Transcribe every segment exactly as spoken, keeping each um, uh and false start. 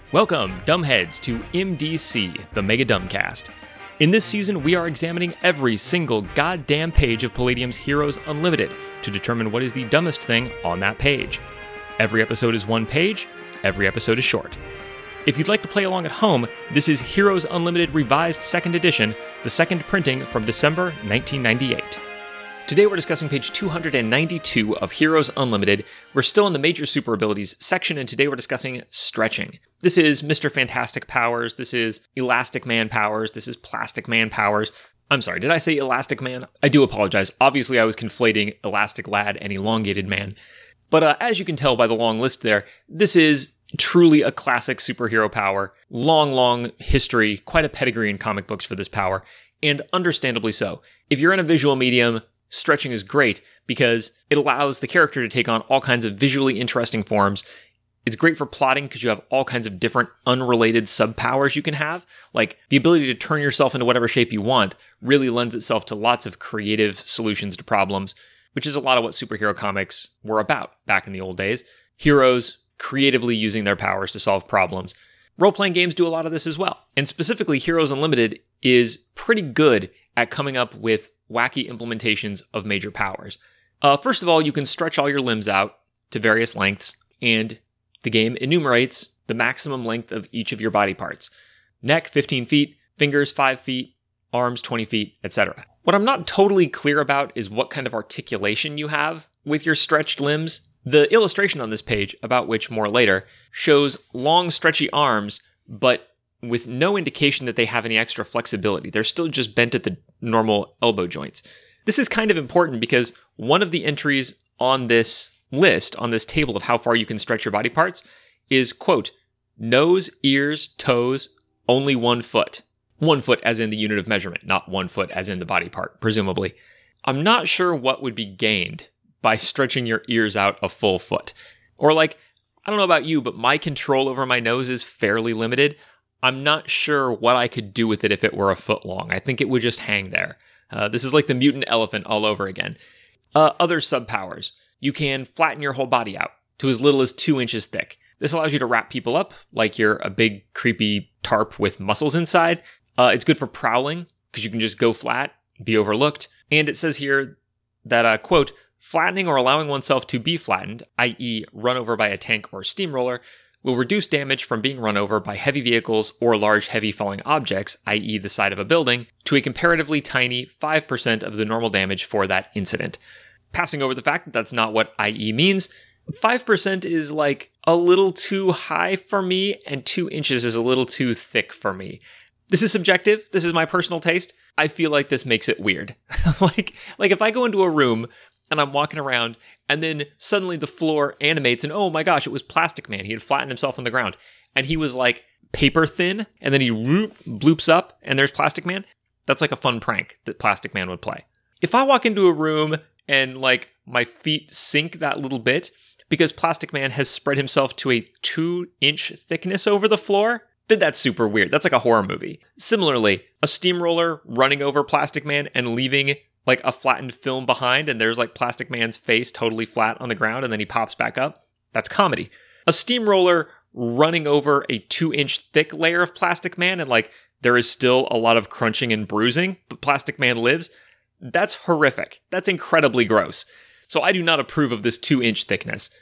Welcome, dumbheads, to M D C, the Mega Dumbcast. In this season, we are examining every single goddamn page of Palladium's Heroes Unlimited to determine what is the dumbest thing on that page. Every episode is one page, every episode is short. If you'd like to play along at home, this is Heroes Unlimited Revised second Edition, the second printing from December nineteen ninety-eight. Today we're discussing page two hundred ninety-two of Heroes Unlimited. We're still in the Major Super Abilities section, and today we're discussing stretching. This is Mister Fantastic powers, this is Elastic Man powers, this is Plastic Man powers. I'm sorry, did I say Elastic Man? I do apologize. Obviously I was conflating Elastic Lad and Elongated Man. But uh, as you can tell by the long list there, this is truly a classic superhero power. Long, long history, quite a pedigree in comic books for this power, and understandably so. If you're in a visual medium, stretching is great because it allows the character to take on all kinds of visually interesting forms. It's great for plotting because you have all kinds of different unrelated sub-powers you can have. Like, the ability to turn yourself into whatever shape you want really lends itself to lots of creative solutions to problems, which is a lot of what superhero comics were about back in the old days. Heroes creatively using their powers to solve problems. Role-playing games do a lot of this as well. And specifically, Heroes Unlimited is pretty good at coming up with wacky implementations of major powers. Uh, first of all, you can stretch all your limbs out to various lengths, and the game enumerates the maximum length of each of your body parts. Neck, fifteen feet, fingers, five feet, arms, twenty feet, et cetera. What I'm not totally clear about is what kind of articulation you have with your stretched limbs. The illustration on this page, about which more later, shows long, stretchy arms, but with no indication that they have any extra flexibility. They're still just bent at the normal elbow joints. This is kind of important because one of the entries on this list, on this table of how far you can stretch your body parts, is, quote, nose, ears, toes, only one foot. One foot as in the unit of measurement, not one foot as in the body part, presumably. I'm not sure what would be gained by stretching your ears out a full foot. Or like, I don't know about you, but my control over my nose is fairly limited. I'm not sure what I could do with it if it were a foot long. I think it would just hang there. Uh, this is like the mutant elephant all over again. Uh, other sub-powers. You can flatten your whole body out to as little as two inches thick. This allows you to wrap people up like you're a big, creepy tarp with muscles inside. Uh, it's good for prowling because you can just go flat, be overlooked. And it says here that, uh, quote, flattening or allowing oneself to be flattened, that is run over by a tank or steamroller, will reduce damage from being run over by heavy vehicles or large heavy falling objects, that is the side of a building, to a comparatively tiny five percent of the normal damage for that incident. Passing over the fact that that's not what that is means, five percent is like a little too high for me, and two inches is a little too thick for me. This is subjective. This is my personal taste. I feel like this makes it weird. like, like if I go into a room and I'm walking around, and then suddenly the floor animates, and oh my gosh, it was Plastic Man. He had flattened himself on the ground, and he was like paper thin, and then he whoop, bloops up, and there's Plastic Man. That's like a fun prank that Plastic Man would play. If I walk into a room and like my feet sink that little bit because Plastic Man has spread himself to a two-inch thickness over the floor, then that's super weird. That's like a horror movie. Similarly, a steamroller running over Plastic Man and leaving like a flattened film behind, and there's like Plastic Man's face totally flat on the ground, and then he pops back up. That's comedy. A steamroller running over a two-inch thick layer of Plastic Man, and like there is still a lot of crunching and bruising, but Plastic Man lives. That's horrific. That's incredibly gross. So I do not approve of this two-inch thickness.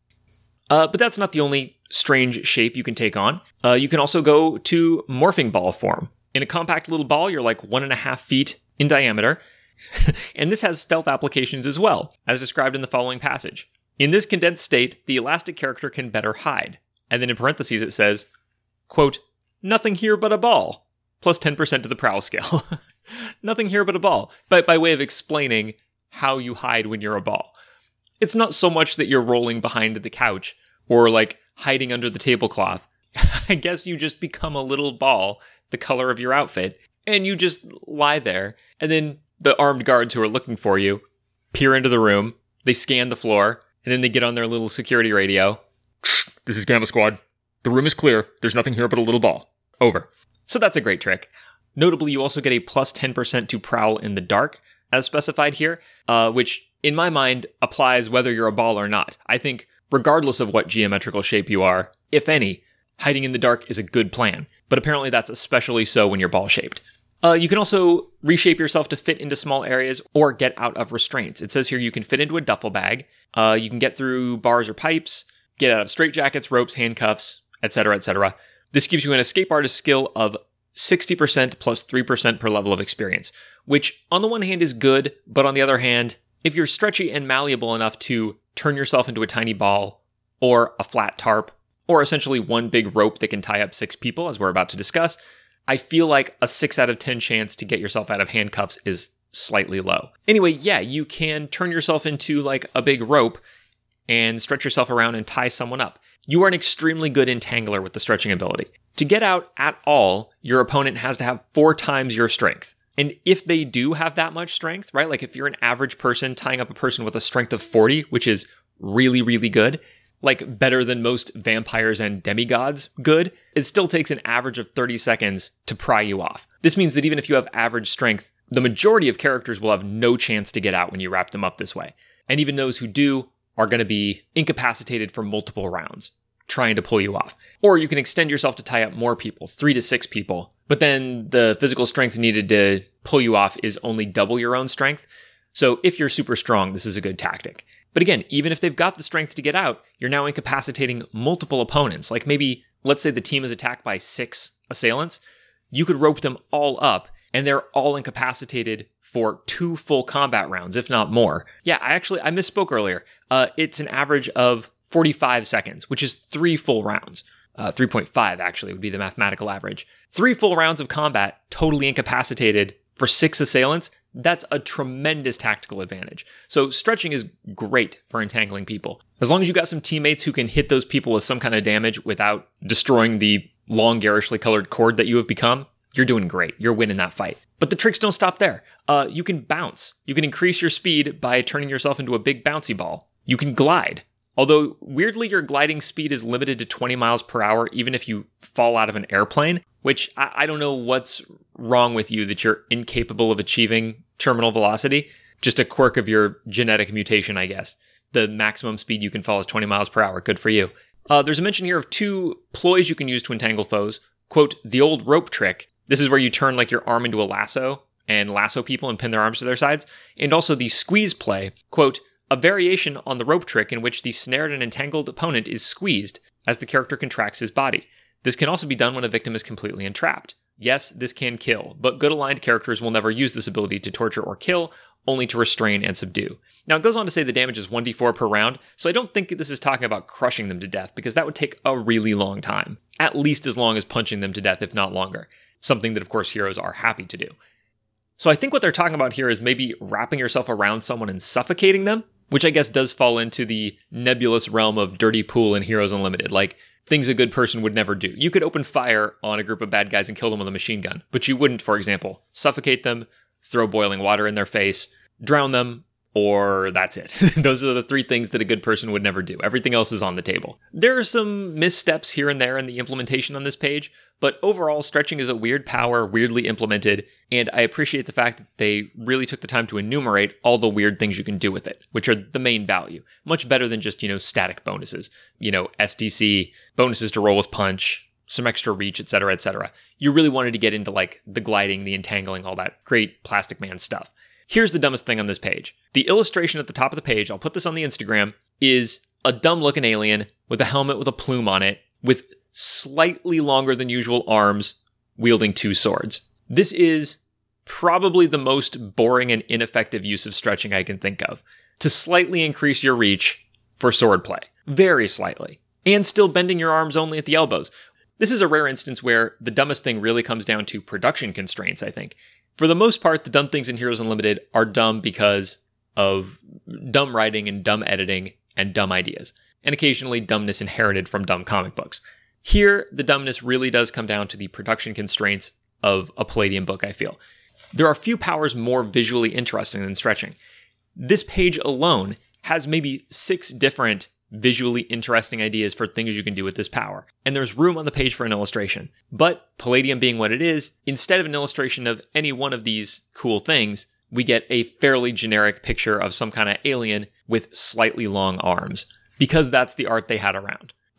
Uh, but that's not the only strange shape you can take on. Uh, you can also go to morphing ball form. In a compact little ball, you're like one and a half feet in diameter. And this has stealth applications as well, as described in the following passage. In this condensed state, the elastic character can better hide. And then in parentheses it says, quote, nothing here but a ball, plus ten percent to the prowl skill. Nothing here but a ball, but by way of explaining how you hide when you're a ball. It's not so much that you're rolling behind the couch or like hiding under the tablecloth. I guess you just become a little ball, the color of your outfit, and you just lie there, and then the armed guards who are looking for you peer into the room, they scan the floor, and then they get on their little security radio. This is Gamma Squad. The room is clear. There's nothing here but a little ball. Over. So that's a great trick. Notably, you also get a plus ten percent to prowl in the dark, as specified here, uh, which, in my mind, applies whether you're a ball or not. I think, regardless of what geometrical shape you are, if any, hiding in the dark is a good plan, but apparently that's especially so when you're ball-shaped. Uh, you can also reshape yourself to fit into small areas or get out of restraints. It says here you can fit into a duffel bag, uh, you can get through bars or pipes, get out of straitjackets, ropes, handcuffs, et cetera, et cetera. This gives you an escape artist skill of sixty percent plus three percent per level of experience, which on the one hand is good, but on the other hand, if you're stretchy and malleable enough to turn yourself into a tiny ball or a flat tarp, or essentially one big rope that can tie up six people, as we're about to discuss, I feel like a six out of ten chance to get yourself out of handcuffs is slightly low. Anyway, yeah, you can turn yourself into like a big rope and stretch yourself around and tie someone up. You are an extremely good entangler with the stretching ability. To get out at all, your opponent has to have four times your strength. And if they do have that much strength, right? Like if you're an average person tying up a person with a strength of forty, which is really, really good, like better than most vampires and demigods good, it still takes an average of thirty seconds to pry you off. This means that even if you have average strength, the majority of characters will have no chance to get out when you wrap them up this way. And even those who do are going to be incapacitated for multiple rounds, trying to pull you off. Or you can extend yourself to tie up more people, three to six people, but then the physical strength needed to pull you off is only double your own strength. So if you're super strong, this is a good tactic. But again, even if they've got the strength to get out, you're now incapacitating multiple opponents. Like maybe, let's say the team is attacked by six assailants. You could rope them all up, and they're all incapacitated for two full combat rounds, if not more. Yeah, I actually, I misspoke earlier. Uh, it's an average of forty-five seconds, which is three full rounds. Uh, three point five actually would be the mathematical average. Three full rounds of combat, totally incapacitated for six assailants. That's a tremendous tactical advantage. So stretching is great for entangling people. As long as you got some teammates who can hit those people with some kind of damage without destroying the long, garishly colored cord that you have become, you're doing great. You're winning that fight. But the tricks don't stop there. Uh, you can bounce. You can increase your speed by turning yourself into a big bouncy ball. You can glide. Although, weirdly, your gliding speed is limited to twenty miles per hour, even if you fall out of an airplane, which I, I don't know what's wrong with you that you're incapable of achieving terminal velocity. Just a quirk of your genetic mutation, I guess. The maximum speed you can fall is twenty miles per hour. Good for you. Uh, there's a mention here of two ploys you can use to entangle foes. Quote, the old rope trick. This is where you turn like your arm into a lasso and lasso people and pin their arms to their sides. And also the squeeze play. Quote, a variation on the rope trick in which the snared and entangled opponent is squeezed as the character contracts his body. This can also be done when a victim is completely entrapped. Yes, this can kill, but good aligned characters will never use this ability to torture or kill, only to restrain and subdue. Now, it goes on to say the damage is one d four per round, so I don't think this is talking about crushing them to death, because that would take a really long time. At least as long as punching them to death, if not longer. Something that, of course, heroes are happy to do. So I think what they're talking about here is maybe wrapping yourself around someone and suffocating them, which I guess does fall into the nebulous realm of Dirty Pool in Heroes Unlimited, like things a good person would never do. You could open fire on a group of bad guys and kill them with a machine gun, but you wouldn't, for example, suffocate them, throw boiling water in their face, drown them, or that's it. Those are the three things that a good person would never do. Everything else is on the table. There are some missteps here and there in the implementation on this page, but overall, stretching is a weird power, weirdly implemented, and I appreciate the fact that they really took the time to enumerate all the weird things you can do with it, which are the main value. Much better than just, you know, static bonuses. You know, S D C, bonuses to roll with punch, some extra reach, et cetera, et cetera. You really wanted to get into, like, the gliding, the entangling, all that great Plastic Man stuff. Here's the dumbest thing on this page. The illustration at the top of the page, I'll put this on the Instagram, is a dumb-looking alien with a helmet with a plume on it, with slightly longer than usual arms, wielding two swords. This is probably the most boring and ineffective use of stretching I can think of. To slightly increase your reach for swordplay. Very slightly. And still bending your arms only at the elbows. This is a rare instance where the dumbest thing really comes down to production constraints, I think. For the most part, the dumb things in Heroes Unlimited are dumb because of dumb writing and dumb editing and dumb ideas, and occasionally dumbness inherited from dumb comic books. Here, the dumbness really does come down to the production constraints of a Palladium book, I feel. There are few powers more visually interesting than stretching. This page alone has maybe six different visually interesting ideas for things you can do with this power. And there's room on the page for an illustration. But Palladium being what it is, instead of an illustration of any one of these cool things, we get a fairly generic picture of some kind of alien with slightly long arms, because that's the art they had around.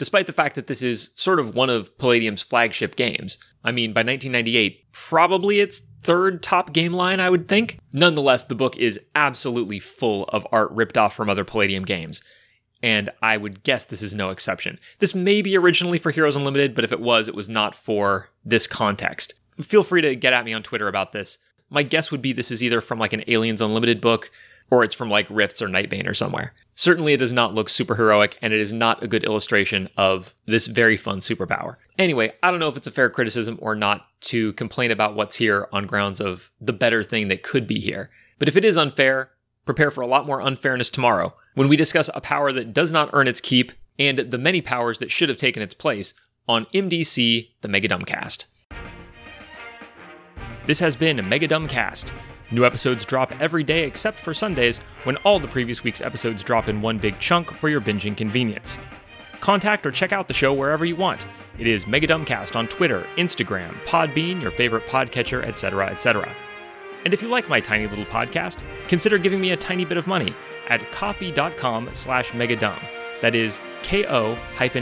despite the fact that this is sort of one of Palladium's flagship games. I mean, by nineteen ninety-eight, probably its third top game line, I would think. Nonetheless, the book is absolutely full of art ripped off from other Palladium games, and I would guess this is no exception. This may be originally for Heroes Unlimited, but if it was, it was not for this context. Feel free to get at me on Twitter about this. My guess would be this is either from like an Aliens Unlimited book, or it's from like Rifts or Nightbane or somewhere. Certainly it does not look super heroic, and it is not a good illustration of this very fun superpower. Anyway, I don't know if it's a fair criticism or not to complain about what's here on grounds of the better thing that could be here. But if it is unfair, prepare for a lot more unfairness tomorrow, when we discuss a power that does not earn its keep, and the many powers that should have taken its place on M D C, the Mega Dumbcast. This has been a Mega Dumbcast. New episodes drop every day except for Sundays, when all the previous week's episodes drop in one big chunk for your binging convenience. Contact or check out the show wherever you want. It is Mega Dumbcast on Twitter, Instagram, Podbean, your favorite podcatcher, et cetera, et cetera. And if you like my tiny little podcast, consider giving me a tiny bit of money at ko-fi.com slash megadumb. That is ko-fi.com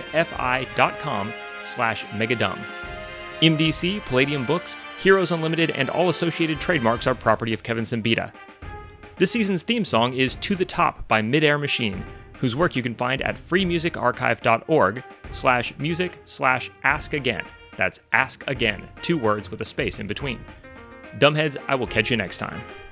slash megadumb. M D C, Palladium Books, Heroes Unlimited, and all associated trademarks are property of Kevin Simbita. This season's theme song is To the Top by Midair Machine, whose work you can find at freemusicarchive.org slash music slash ask again. That's ask again, two words with a space in between. Dumbheads, I will catch you next time.